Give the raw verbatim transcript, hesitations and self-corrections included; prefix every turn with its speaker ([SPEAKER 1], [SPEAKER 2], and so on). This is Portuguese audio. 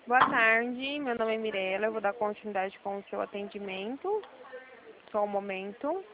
[SPEAKER 1] Boa tarde, meu nome é Mirella, eu vou dar continuidade com o seu atendimento. Só um momento.